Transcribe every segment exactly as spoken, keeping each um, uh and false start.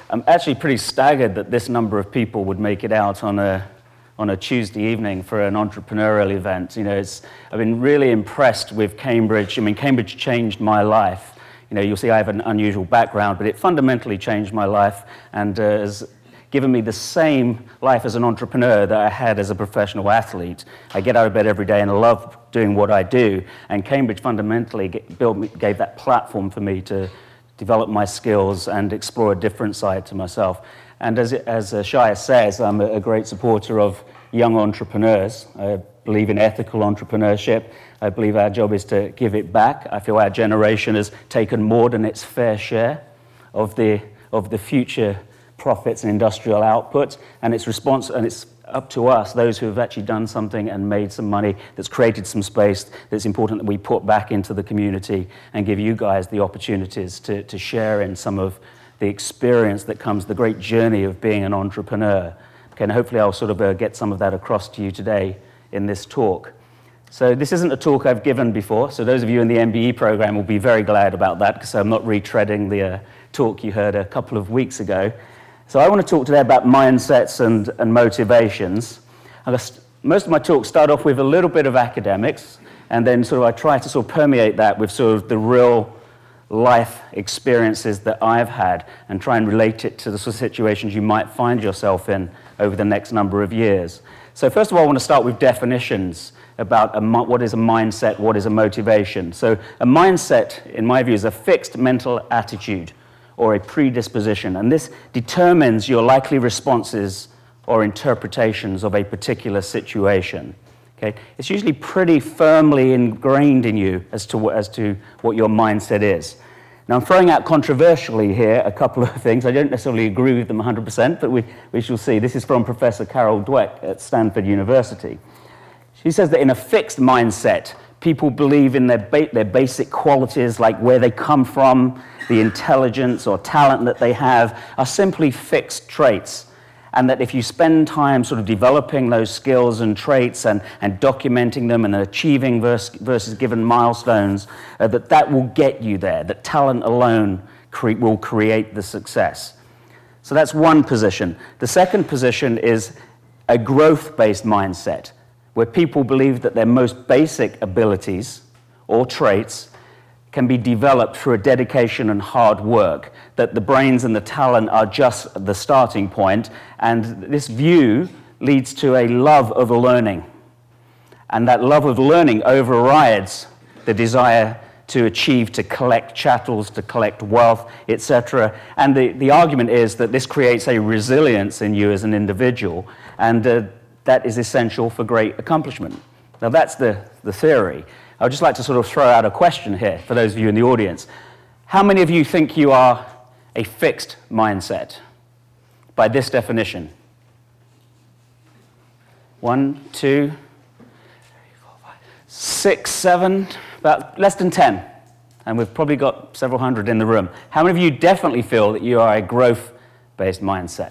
I'm actually pretty staggered that this number of people would make it out on a on a Tuesday evening for an entrepreneurial event. You know, it's, I've been really impressed with Cambridge. I mean, Cambridge changed my life. You know, you'll see I have an unusual background, but it fundamentally changed my life and uh, has given me the same life as an entrepreneur that I had as a professional athlete. I get out of bed every day and I love doing what I do, and Cambridge fundamentally get, built me, gave that platform for me to develop my skills and explore a different side to myself. And as, it, as uh, Shia says, I'm a, a great supporter of young entrepreneurs. I believe in ethical entrepreneurship. I believe our job is to give it back. I feel our generation has taken more than its fair share of the, of the future profits and industrial output, and it's, response, and it's up to us, those who have actually done something and made some money, that's created some space, that's important that we put back into the community and give you guys the opportunities to, to share in some of the experience that comes, the great journey of being an entrepreneur. Okay, and hopefully I'll sort of uh, get some of that across to you today in this talk. So this isn't a talk I've given before, so those of you in the M B E program will be very glad about that, because I'm not retreading the uh, talk you heard a couple of weeks ago. So I want to talk today about mindsets and, and motivations. And most of my talks start off with a little bit of academics, and then sort of I try to sort of permeate that with sort of the real life experiences that I've had and try and relate it to the sort of situations you might find yourself in over the next number of years. So first of all, I want to start with definitions about a, what is a mindset, what is a motivation. So a mindset, in my view, is a fixed mental attitude or a predisposition, and this determines your likely responses or interpretations of a particular situation. Okay? It's usually pretty firmly ingrained in you as to, as to what your mindset is. Now, I'm throwing out controversially here a couple of things. I don't necessarily agree with them one hundred percent, but we, we shall see. This is from Professor Carol Dweck at Stanford University. She says that in a fixed mindset, people believe in their, ba their basic qualities, like where they come from, the intelligence or talent that they have, are simply fixed traits. And that if you spend time sort of developing those skills and traits and, and documenting them and achieving versus, versus given milestones, uh, that that will get you there, that talent alone cre will create the success. So that's one position. The second position is a growth-based mindset, where people believe that their most basic abilities or traits can be developed through a dedication and hard work, that the brains and the talent are just the starting point, and this view leads to a love of learning. And that love of learning overrides the desire to achieve, to collect chattels, to collect wealth, et cetera. And the, the argument is that this creates a resilience in you as an individual, and uh, that is essential for great accomplishment. Now that's the, the theory. I would just like to sort of throw out a question here for those of you in the audience. How many of you think you are a fixed mindset by this definition? One, two, three, four, five, six, seven, about less than ten. And we've probably got several hundred in the room. How many of you definitely feel that you are a growth-based mindset?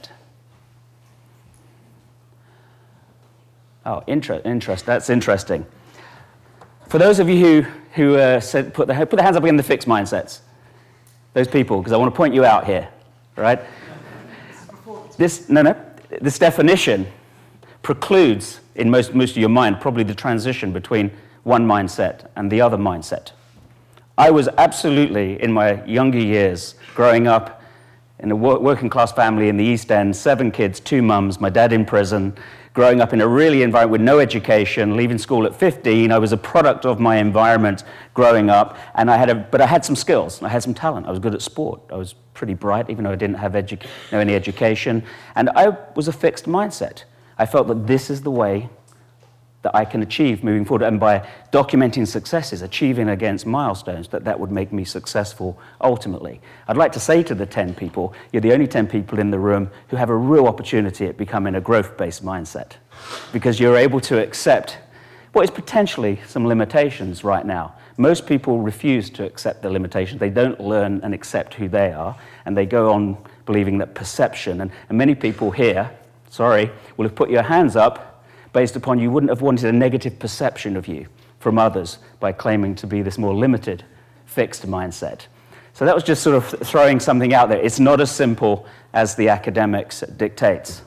Oh, interest, interest, that's interesting. For those of you who, who uh, said, put, the, put their hands up again, the fixed mindsets. Those people, because I want to point you out here, right? This, no, no, this definition precludes, in most, most of your mind, probably the transition between one mindset and the other mindset. I was absolutely, in my younger years, growing up in a working class family in the East End, seven kids, two mums, my dad in prison, growing up in a really environment with no education, leaving school at fifteen. I was a product of my environment growing up, and I had a, but I had some skills, I had some talent. I was good at sport. I was pretty bright, even though I didn't have edu no, any education. And I was a fixed mindset. I felt that this is the way that I can achieve moving forward, and by documenting successes, achieving against milestones, that that would make me successful ultimately. I'd like to say to the ten people, you're the only ten people in the room who have a real opportunity at becoming a growth-based mindset, because you're able to accept what is potentially some limitations right now. Most people refuse to accept the limitations. They don't learn and accept who they are, and they go on believing that perception, and, and many people here, sorry, will have put your hands up based upon you wouldn't have wanted a negative perception of you from others by claiming to be this more limited, fixed mindset. So that was just sort of throwing something out there. It's not as simple as the academics dictates.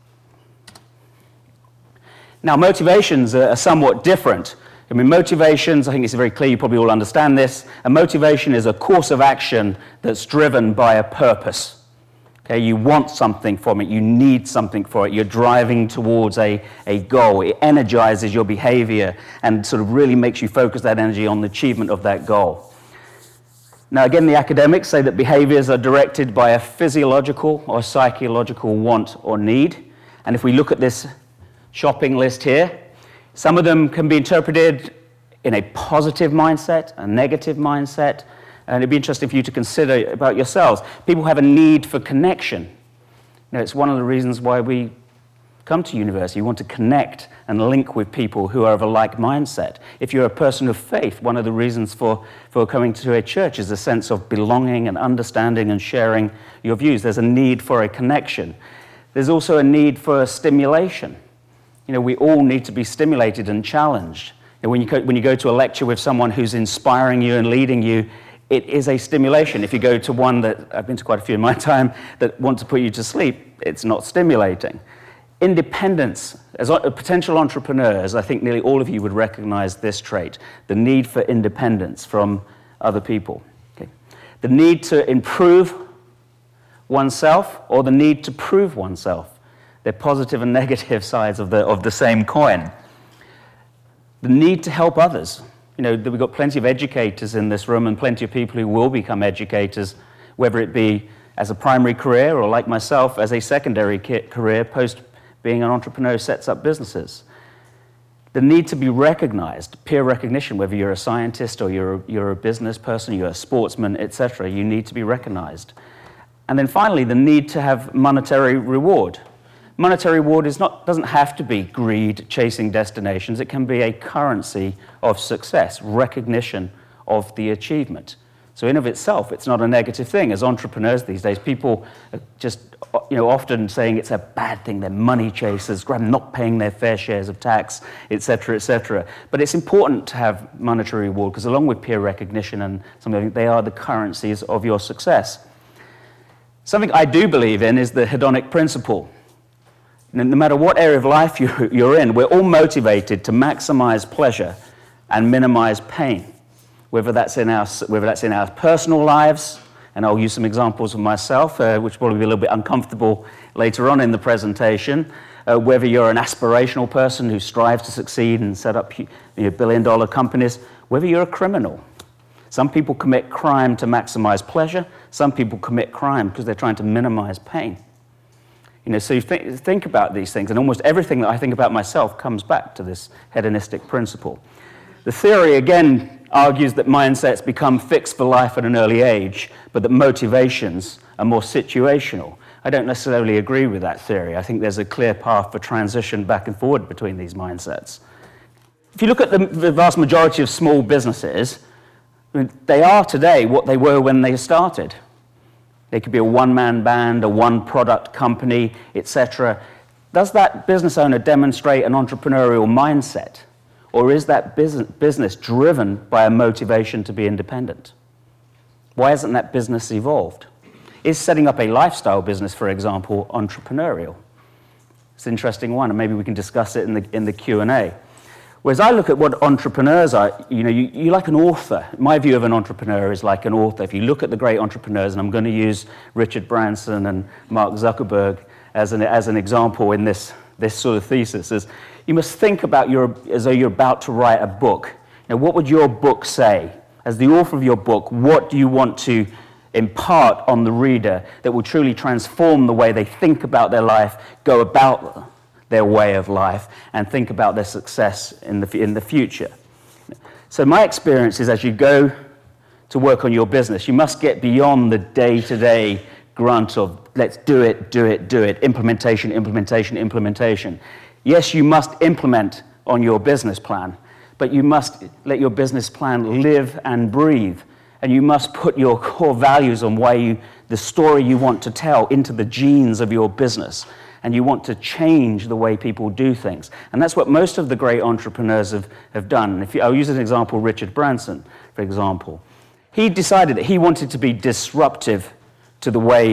Now, motivations are somewhat different. I mean, motivations, I think it's very clear, you probably all understand this. A motivation is a course of action that's driven by a purpose. Okay, you want something from it, you need something for it, you're driving towards a, a goal. It energizes your behavior and sort of really makes you focus that energy on the achievement of that goal. Now, again, the academics say that behaviors are directed by a physiological or psychological want or need. And if we look at this shopping list here, some of them can be interpreted in a positive mindset, a negative mindset, and it'd be interesting for you to consider about yourselves. People have a need for connection. You know, it's one of the reasons why we come to university. You want to connect and link with people who are of a like mindset. If you're a person of faith, one of the reasons for, for coming to a church is a sense of belonging and understanding and sharing your views. There's a need for a connection. There's also a need for stimulation. You know, we all need to be stimulated and challenged. And when you go, when you go to a lecture with someone who's inspiring you and leading you, it is a stimulation. If you go to one that, I've been to quite a few in my time, that want to put you to sleep, it's not stimulating. Independence. As potential entrepreneurs, I think nearly all of you would recognize this trait, the need for independence from other people. Okay. The need to improve oneself or the need to prove oneself. They're positive and negative sides of the, of the same coin. The need to help others. You know, we've got plenty of educators in this room and plenty of people who will become educators, whether it be as a primary career or, like myself, as a secondary career post being an entrepreneur who sets up businesses. The need to be recognized, peer recognition, whether you're a scientist or you're a, you're a business person, you're a sportsman, et cetera, you need to be recognized. And then finally, the need to have monetary reward. Monetary reward is not, doesn't have to be greed, chasing destinations. It can be a currency of success, recognition of the achievement. So in of itself, it's not a negative thing. As entrepreneurs these days, people are just you know, often saying it's a bad thing. They're money chasers, not paying their fair shares of tax, et cetera, et cetera. But it's important to have monetary reward because along with peer recognition and something, they are the currencies of your success. Something I do believe in is the hedonic principle. No matter what area of life you're in, we're all motivated to maximize pleasure and minimize pain, whether that's in our, whether that's in our personal lives, and I'll use some examples of myself, uh, which will probably be a little bit uncomfortable later on in the presentation, uh, whether you're an aspirational person who strives to succeed and set up you know, billion-dollar companies, whether you're a criminal. Some people commit crime to maximize pleasure. Some people commit crime because they're trying to minimize pain. You know, so you th think about these things, and almost everything that I think about myself comes back to this hedonistic principle. The theory, again, argues that mindsets become fixed for life at an early age, but that motivations are more situational. I don't necessarily agree with that theory. I think there's a clear path for transition back and forward between these mindsets. If you look at the, the vast majority of small businesses, I mean, they are today what they were when they started. They could be a one-man band, a one-product company, et cetera. Does that business owner demonstrate an entrepreneurial mindset? Or is that business, business driven by a motivation to be independent? Why hasn't that business evolved? Is setting up a lifestyle business, for example, entrepreneurial? It's an interesting one, and maybe we can discuss it in the, in the Q and A. Whereas I look at what entrepreneurs are, you know, you, you like an author. My view of an entrepreneur is like an author. If you look at the great entrepreneurs, and I'm going to use Richard Branson and Mark Zuckerberg as an, as an example in this, this sort of thesis, is you must think about your, as though you're about to write a book. Now, what would your book say? As the author of your book, what do you want to impart on the reader that will truly transform the way they think about their life, go about their way of life, and think about their success in the, in the future? So my experience is as you go to work on your business, you must get beyond the day-to-day grunt of let's do it, do it, do it, implementation, implementation, implementation. Yes, you must implement on your business plan, but you must let your business plan live and breathe, and you must put your core values on why you, the story you want to tell into the genes of your business. And you want to change the way people do things. And that's what most of the great entrepreneurs have, have done. If you, I'll use as an example Richard Branson, for example. He decided that he wanted to be disruptive to the way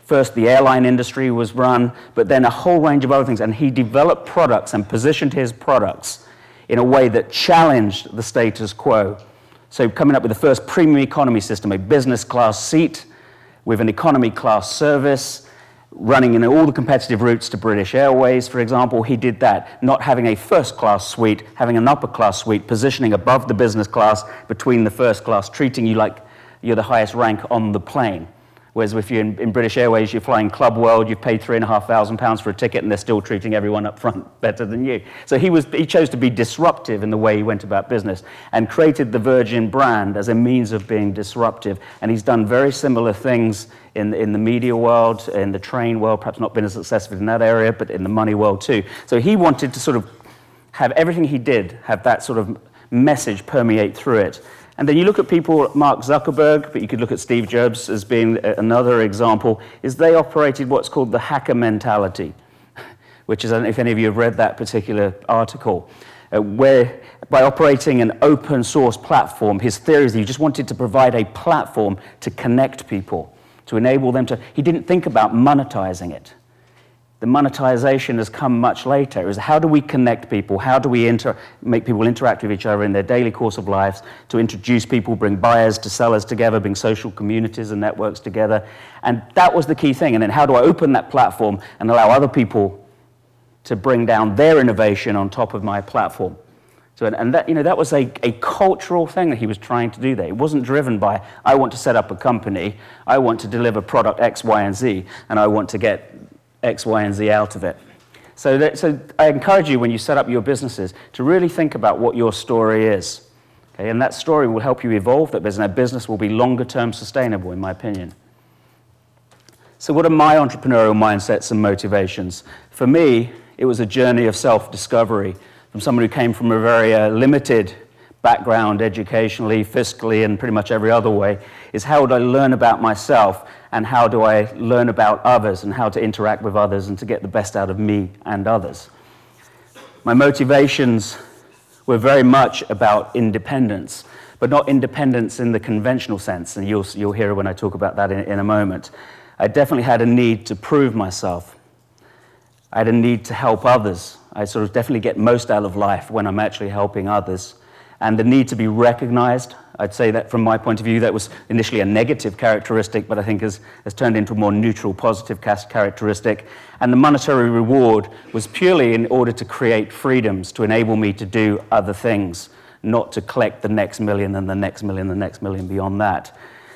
First, the airline industry was run, but then a whole range of other things. And he developed products and positioned his products in a way that challenged the status quo. So coming up with the first premium economy system, a business class seat with an economy class service, running in all the competitive routes to British Airways, for example. He did that, not having a first class suite, having an upper class suite, positioning above the business class, between the first class, treating you like you're the highest rank on the plane. Whereas if you're in, in British Airways, you're flying Club World, you've paid three and a half thousand pounds for a ticket, and they're still treating everyone up front better than you. So he was he chose to be disruptive in the way he went about business, and created the Virgin brand as a means of being disruptive. And he's done very similar things in in the media world, in the train world, perhaps not been as successful in that area, but in the money world too. So he wanted to sort of have everything he did have that sort of message permeate through it. And then you look at people like Mark Zuckerberg, but you could look at Steve Jobs as being another example, is they operated what's called the hacker mentality, which is, I don't know if any of you have read that particular article, uh, where by operating an open source platform, his theory is he just wanted to provide a platform to connect people, to enable them to, he didn't think about monetizing it. The monetization has come much later. It was how do we connect people? How do we inter make people interact with each other in their daily course of lives, to introduce people, bring buyers to sellers together, bring social communities and networks together. And that was the key thing. And then how do I open that platform and allow other people to bring down their innovation on top of my platform? So, and that, you know, that was a, a cultural thing that he was trying to do there. It wasn't driven by, I want to set up a company, I want to deliver product X, Y, and Z, and I want to get X, Y, and Z out of it. So, that, so I encourage you when you set up your businesses to really think about what your story is. Okay? And that story will help you evolve that business. That business will be longer term sustainable, in my opinion. So what are my entrepreneurial mindsets and motivations? For me, it was a journey of self-discovery from someone who came from a very uh, limited background educationally, fiscally, and pretty much every other way, is how would I learn about myself, and how do I learn about others, and how to interact with others and to get the best out of me and others. My motivations were very much about independence, but not independence in the conventional sense, and you'll, you'll hear when I talk about that in, in a moment. I definitely had a need to prove myself. I had a need to help others. I sort of definitely get most out of life when I'm actually helping others. And the need to be recognized. I'd say that from my point of view, that was initially a negative characteristic, but I think has, has turned into a more neutral, positive characteristic. And the monetary reward was purely in order to create freedoms, to enable me to do other things, not to collect the next million and the next million, the next million beyond that.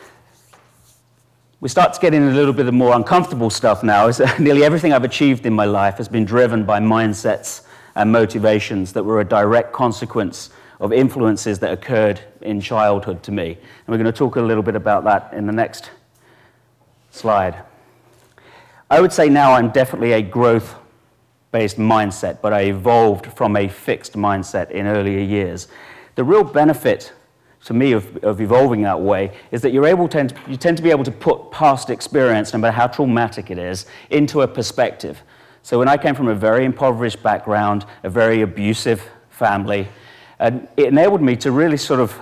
We start to get in a little bit of more uncomfortable stuff now. Is that nearly everything I've achieved in my life has been driven by mindsets and motivations that were a direct consequence of influences that occurred in childhood to me. And we're going to talk a little bit about that in the next slide. I would say now I'm definitely a growth-based mindset, but I evolved from a fixed mindset in earlier years. The real benefit to me of, of evolving that way is that you're able to, you tend to be able to put past experience, no matter how traumatic it is, into a perspective. So when I came from a very impoverished background, a very abusive family, and it enabled me to really sort of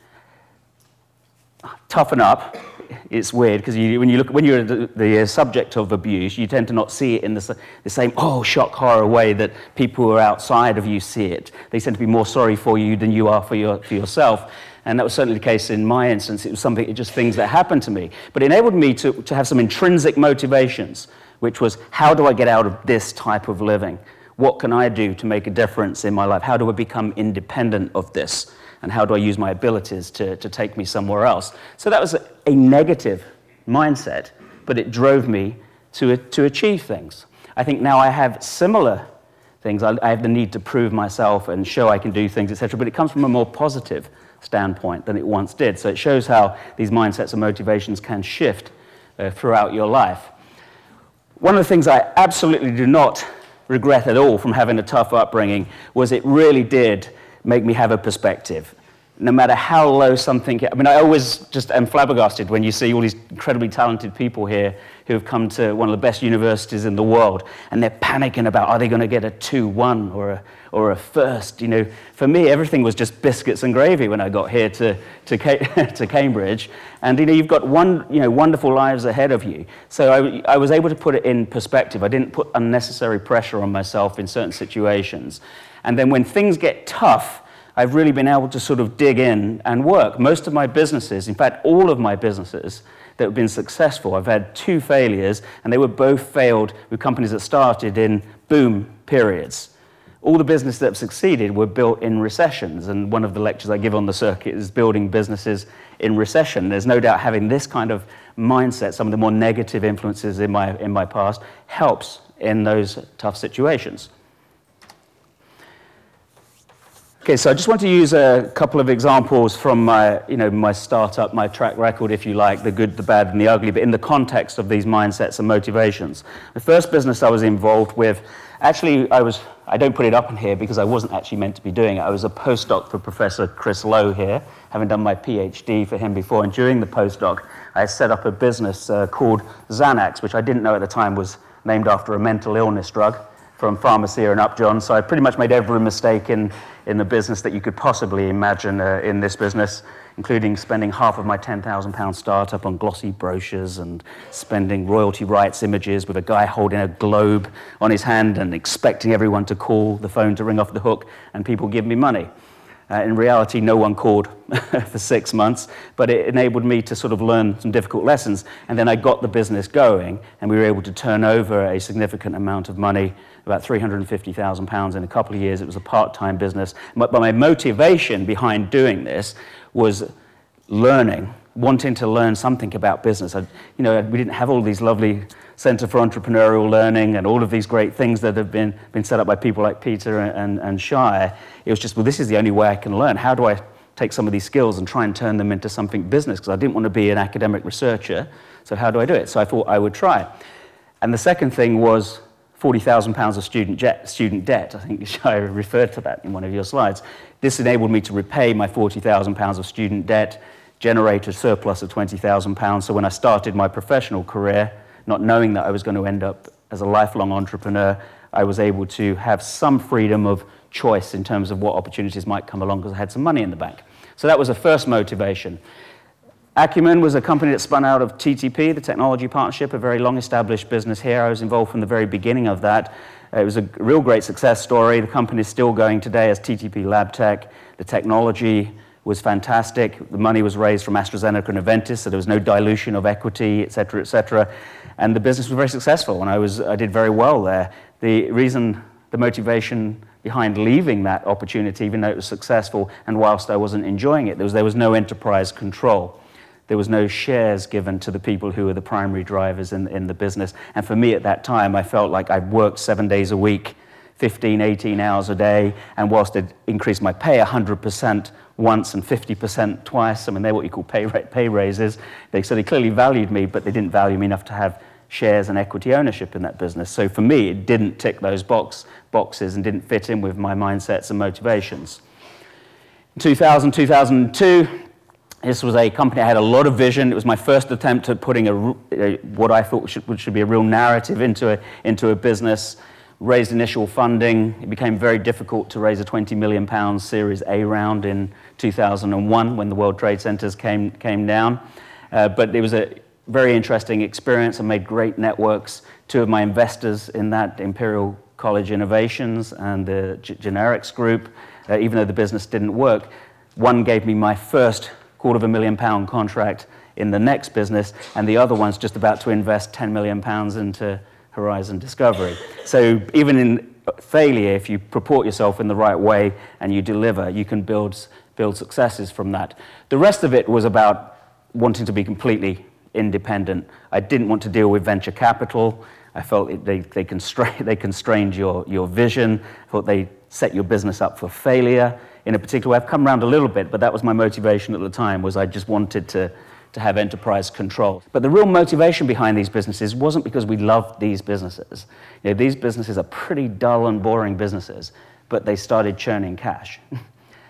toughen up. It's weird because you, when you look when you're the, the subject of abuse, you tend to not see it in the, the same oh shock horror way that people who are outside of you see it. They tend to be more sorry for you than you are for your for yourself. And that was certainly the case in my instance. It was something, just things that happened to me. But it enabled me to, to have some intrinsic motivations, which was, how do I get out of this type of living? What can I do to make a difference in my life? How do I become independent of this? And how do I use my abilities to, to take me somewhere else? So that was a, a negative mindset, but it drove me to, to achieve things. I think now I have similar things. I, I have the need to prove myself and show I can do things, et cetera, but it comes from a more positive standpoint than it once did. So it shows how these mindsets and motivations can shift uh, throughout your life. One of the things I absolutely do not regret at all from having a tough upbringing was it really did make me have a perspective. no matter how low something, I mean, I always just am flabbergasted when you see all these incredibly talented people here who have come to one of the best universities in the world, and they're panicking about, are they going to get a two one or a, or a first? You know, for me, everything was just biscuits and gravy when I got here to, to, to Cambridge. And, you know, you've got one, you know, wonderful lives ahead of you. So I, I was able to put it in perspective. I didn't put unnecessary pressure on myself in certain situations. And then when things get tough, I've really been able to sort of dig in and work. Most of my businesses, in fact, all of my businesses that have been successful, I've had two failures, and they were both failed with companies that started in boom periods. All the businesses that have succeeded were built in recessions, and one of the lectures I give on the circuit is building businesses in recession. There's no doubt having this kind of mindset, some of the more negative influences in my, in my past, helps in those tough situations. Okay, so I just want to use a couple of examples from my, you know, my startup, my track record, if you like, the good, the bad, and the ugly, but in the context of these mindsets and motivations. The first business I was involved with, actually, I was, I don't put it up in here because I wasn't actually meant to be doing it. I was a postdoc for Professor Chris Lowe here, having done my PhD for him before, and during the postdoc, I set up a business uh, called Xanax, which I didn't know at the time was named after a mental illness drug from Pharmacia and Upjohn. So I pretty much made every mistake in, in the business that you could possibly imagine uh, in this business, including spending half of my ten thousand pound startup on glossy brochures and spending royalty rights images with a guy holding a globe on his hand and expecting everyone to call the phone to ring off the hook and people give me money. Uh, in reality, no one called for six months, but it enabled me to sort of learn some difficult lessons. And then I got the business going, and we were able to turn over a significant amount of money, about three hundred fifty thousand pounds in a couple of years. It was a part-time business. But my motivation behind doing this was learning, wanting to learn something about business. I, you know, we didn't have all these lovely Center for Entrepreneurial Learning and all of these great things that have been, been set up by people like Peter and, and, and Shire. It was just, well, this is the only way I can learn. How do I take some of these skills and try and turn them into something business? Because I didn't want to be an academic researcher, so how do I do it? So I thought I would try. And the second thing was forty thousand pounds of student, jet, student debt. I think Shire referred to that in one of your slides. This enabled me to repay my forty thousand pounds of student debt, generate a surplus of twenty thousand pounds. So when I started my professional career, not knowing that I was going to end up as a lifelong entrepreneur, I was able to have some freedom of choice in terms of what opportunities might come along because I had some money in the bank. So that was the first motivation. Acumen was a company that spun out of T T P, the Technology Partnership, a very long-established business here. I was involved from the very beginning of that. It was a real great success story. The company is still going today as T T P LabTech. The technology was fantastic. The money was raised from AstraZeneca and Aventis, so there was no dilution of equity, et cetera, et cetera. And the business was very successful, and I was I did very well there. The reason, the motivation behind leaving that opportunity, even though it was successful, and whilst I wasn't enjoying it, there was there was no enterprise control. There was no shares given to the people who were the primary drivers in, in the business. And for me at that time, I felt like I worked seven days a week, fifteen, eighteen hours a day, and whilst it increased my pay one hundred percent once and fifty percent twice, I mean, they're what you call pay, pay raises, they, so they clearly valued me, but they didn't value me enough to have shares and equity ownership in that business. So for me, it didn't tick those box, boxes and didn't fit in with my mindsets and motivations. In two thousand, two thousand two, this was a company I had a lot of vision. It was my first attempt at putting a, a, what I thought should, should be a real narrative into a, into a business. Raised initial funding. It became very difficult to raise a twenty million pounds Series A round in two thousand one when the World Trade Centers came, came down. Uh, but it was a very interesting experience. I made great networks. Two of my investors in that, Imperial College Innovations and the G Generics Group, uh, even though the business didn't work, one gave me my first quarter of a million pound contract in the next business, and the other one's just about to invest ten million pounds into Horizon Discovery. So even in failure, if you purport yourself in the right way and you deliver, you can build, build successes from that. The rest of it was about wanting to be completely independent. I didn't want to deal with venture capital. I felt it, they, they, constra they constrained your, your vision. I thought they set your business up for failure in a particular way. I've come around a little bit, but that was my motivation at the time, was I just wanted to to have enterprise control. But the real motivation behind these businesses wasn't because we loved these businesses. You know, these businesses are pretty dull and boring businesses, but they started churning cash.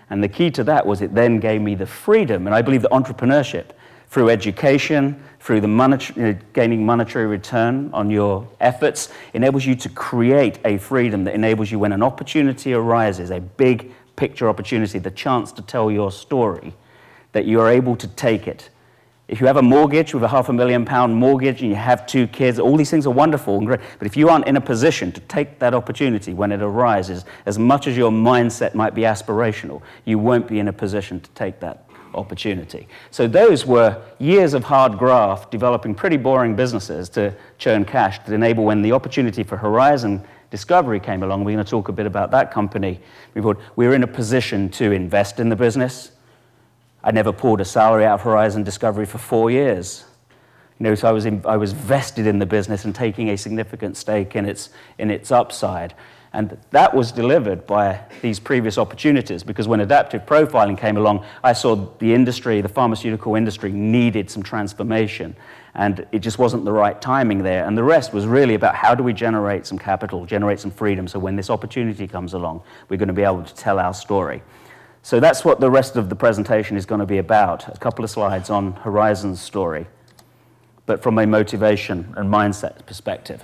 And the key to that was it then gave me the freedom, and I believe that entrepreneurship, through education, through the monetary, you know, gaining monetary return on your efforts, enables you to create a freedom that enables you when an opportunity arises, a big picture opportunity, the chance to tell your story, that you are able to take it. If you have a mortgage with a half a million pound mortgage and you have two kids, all these things are wonderful and great, but if you aren't in a position to take that opportunity when it arises, as much as your mindset might be aspirational, you won't be in a position to take that opportunity. So those were years of hard graft, developing pretty boring businesses to churn cash to enable when the opportunity for Horizon Discovery came along. We're going to talk a bit about that company. We were in a position to invest in the business. I never pulled a salary out of Horizon Discovery for four years. You know, so I was in, I was vested in the business and taking a significant stake in its in its upside. And that was delivered by these previous opportunities, because when adaptive profiling came along, I saw the industry, the pharmaceutical industry, needed some transformation. And it just wasn't the right timing there. And the rest was really about how do we generate some capital, generate some freedom, so when this opportunity comes along, we're going to be able to tell our story. So that's what the rest of the presentation is going to be about. A couple of slides on Horizon's story, but from a motivation and mindset perspective.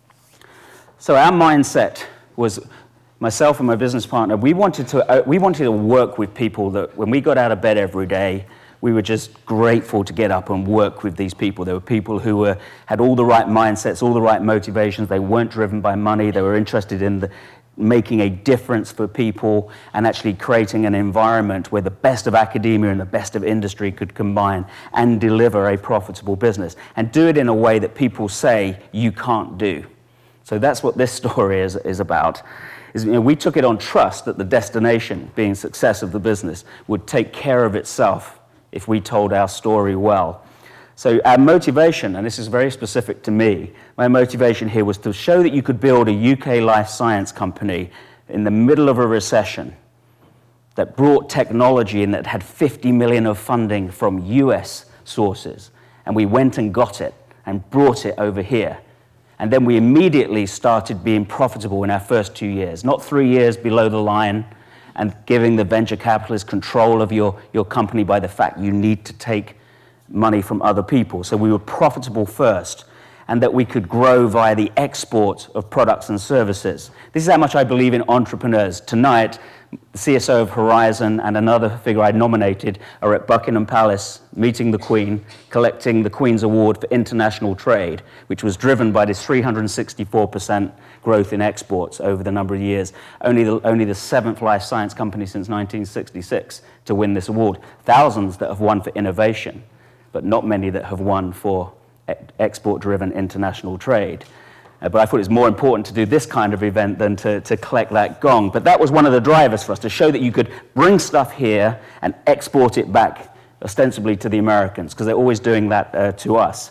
So our mindset was, myself and my business partner, we wanted to uh, we wanted to work with people that when we got out of bed every day, we were just grateful to get up and work with these people. There were people who were had all the right mindsets, all the right motivations. They weren't driven by money. They were interested in the making a difference for people and actually creating an environment where the best of academia and the best of industry could combine and deliver a profitable business and do it in a way that people say you can't do. So that's what this story is, is about. Is, you know, we took it on trust that the destination, being success of the business, would take care of itself if we told our story well. So our motivation, and this is very specific to me, my motivation here was to show that you could build a U K life science company in the middle of a recession that brought technology in, that had fifty million of funding from U S sources. And we went and got it and brought it over here. And then we immediately started being profitable in our first two years, not three years below the line and giving the venture capitalist control of your, your company by the fact you need to take money from other people. So we were profitable first, and that we could grow via the export of products and services. This is how much I believe in entrepreneurs. Tonight, the C S O of Horizon and another figure I nominated are at Buckingham Palace meeting the Queen, collecting the Queen's Award for International Trade, which was driven by this three hundred sixty-four percent growth in exports over the number of years. Only the, only the seventh life science company since nineteen sixty-six to win this award. Thousands that have won for innovation, but not many that have won for export-driven international trade. Uh, but I thought it was more important to do this kind of event than to, to collect that gong. But that was one of the drivers for us, to show that you could bring stuff here and export it back ostensibly to the Americans, because they're always doing that uh, to us.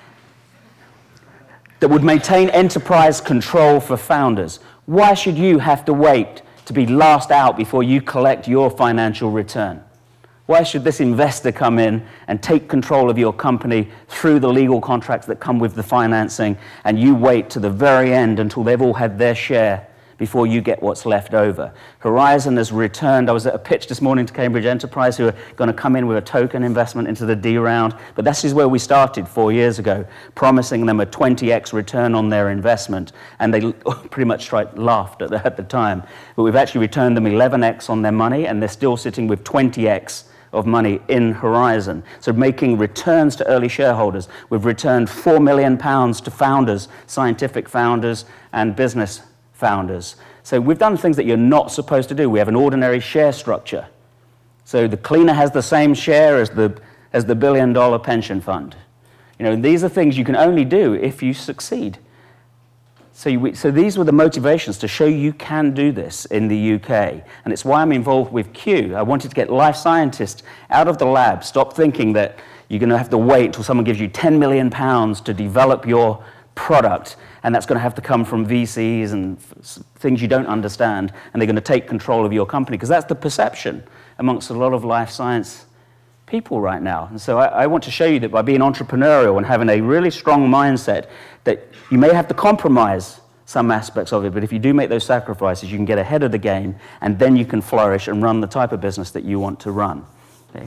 That would maintain enterprise control for founders. Why should you have to wait to be last out before you collect your financial return? Why should this investor come in and take control of your company through the legal contracts that come with the financing, and you wait to the very end until they've all had their share before you get what's left over? Horizon has returned. I was at a pitch this morning to Cambridge Enterprise, who are going to come in with a token investment into the D round. But this is where we started four years ago, promising them a twenty x return on their investment. And they pretty much tried, laughed at the, at the time. But we've actually returned them eleven x on their money, and they're still sitting with twenty x of money in Horizon. So making returns to early shareholders. We've returned four million pounds to founders, scientific founders and business founders. So we've done things that you're not supposed to do. We have an ordinary share structure. So the cleaner has the same share as the, as the billion dollar pension fund. You know, these are things you can only do if you succeed. So, you, so these were the motivations to show you can do this in the U K. And it's why I'm involved with Q. I wanted to get life scientists out of the lab. Stop thinking that you're going to have to wait until someone gives you ten million pounds to develop your product, and that's going to have to come from V Cs and things you don't understand, and they're going to take control of your company, because that's the perception amongst a lot of life science people right now. And so I, I want to show you that by being entrepreneurial and having a really strong mindset, that you may have to compromise some aspects of it, but if you do make those sacrifices, you can get ahead of the game, and then you can flourish and run the type of business that you want to run. Okay?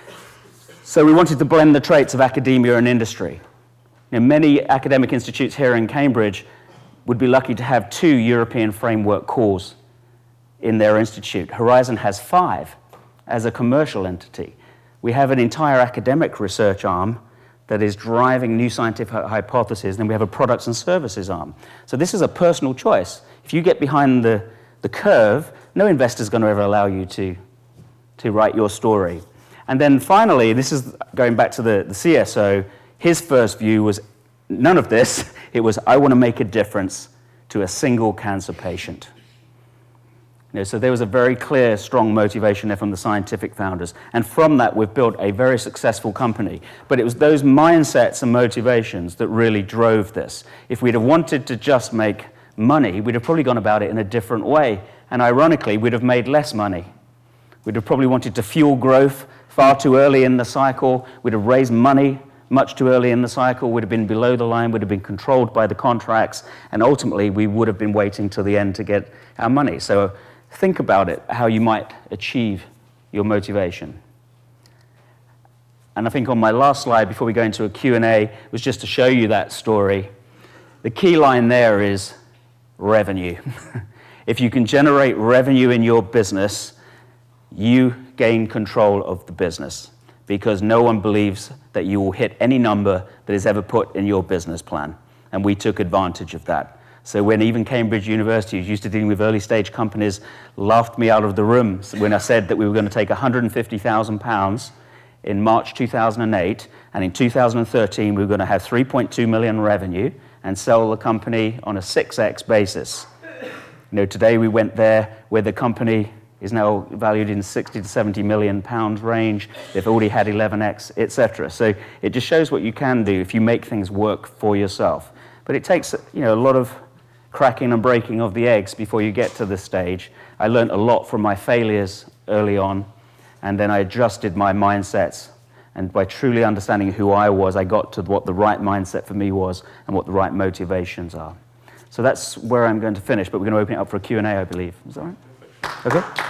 So we wanted to blend the traits of academia and industry. You know, many academic institutes here in Cambridge would be lucky to have two European framework cores in their institute. Horizon has five as a commercial entity. We have an entire academic research arm that is driving new scientific hypotheses, then we have a products and services arm. So this is a personal choice. If you get behind the, the curve, no investor is going to ever allow you to, to write your story. And then finally, this is going back to the, the C S O, his first view was none of this. It was, I want to make a difference to a single cancer patient. You know, so there was a very clear, strong motivation there from the scientific founders. And from that, we've built a very successful company. But it was those mindsets and motivations that really drove this. If we'd have wanted to just make money, we'd have probably gone about it in a different way. And ironically, we'd have made less money. We'd have probably wanted to fuel growth far too early in the cycle. We'd have raised money much too early in the cycle, would have been below the line, would have been controlled by the contracts, and ultimately we would have been waiting till the end to get our money. So think about it, how you might achieve your motivation. And I think on my last slide, before we go into a Q and A, was just to show you that story. The key line there is revenue. If you can generate revenue in your business, you gain control of the business, because no one believes that you will hit any number that is ever put in your business plan. And we took advantage of that. So when even Cambridge University, who's used to dealing with early stage companies, laughed me out of the room when I said that we were going to take one hundred fifty thousand pounds in March two thousand eight, and in two thousand thirteen we were going to have three point two million revenue and sell the company on a six X basis. You know, today we went there where the company is now valued in sixty to seventy million pounds range. They've already had eleven X, et cetera. So it just shows what you can do if you make things work for yourself. But it takes, you know, a lot of cracking and breaking of the eggs before you get to this stage. I learned a lot from my failures early on, and then I adjusted my mindsets. And by truly understanding who I was, I got to what the right mindset for me was and what the right motivations are. So that's where I'm going to finish, but we're going to open it up for a Q and A, I believe. Is that right? Okay.